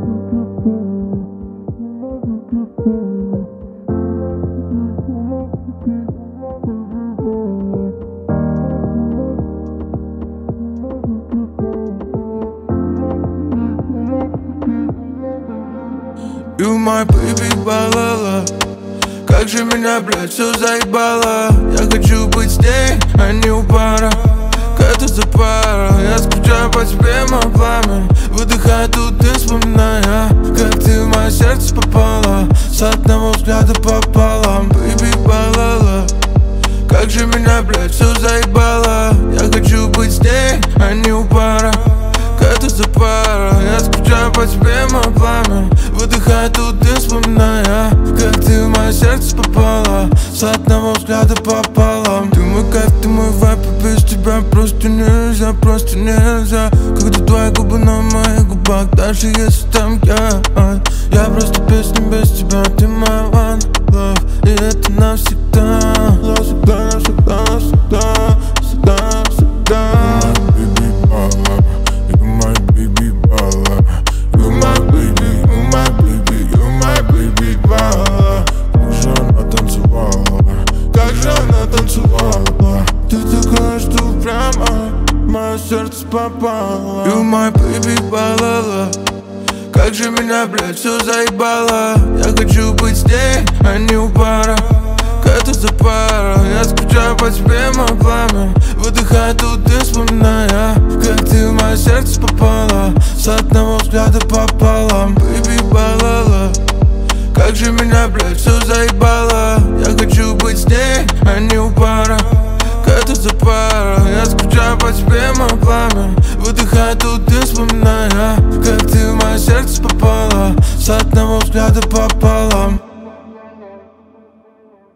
You my baby балала. Как же меня, блядь, все заебало. Я хочу быть с ней, а не у бара. Это за пара. Я скучаю по тебе, мой пламя. Выдыхаю тут и вспоминая, как ты в мое сердце попала. С одного взгляда пополам. Baby балала. Как же меня, блядь, все заебало. Я хочу быть с ней, а не у бара. Это за пара. Я скучаю по тебе, мое пламя. Выдыхаю тут и вспоминая, как ты в мое сердце попала. С одного взгляда пополам. Ты мой кайф, ты мой вайп, и без тебя просто нельзя, просто нельзя. Когда твои губы на моих губах, даже если там я просто песня без тебя. Ты my one love, и это навсегда. Навсегда, навсегда, навсегда, навсегда, навсегда. Ты такая, что прямо в мое сердце попала. You my baby балала. Как же меня, блядь, все заебало. Я хочу быть с ней, а не у бара. Это за пара. Я скучаю по тебе, мое пламя. Выдыхаю тут и вспоминая, как ты в мое сердце попала. С одного взгляда пополам. Baby балала. Как же меня, блядь, все заебало. Я хочу быть с ней, а не у бара. Это за пара. Я скучаю по тебе, мое пламя. Выдыхаю тут и вспоминая, как ты в мое сердце попала. С одного взгляда пополам.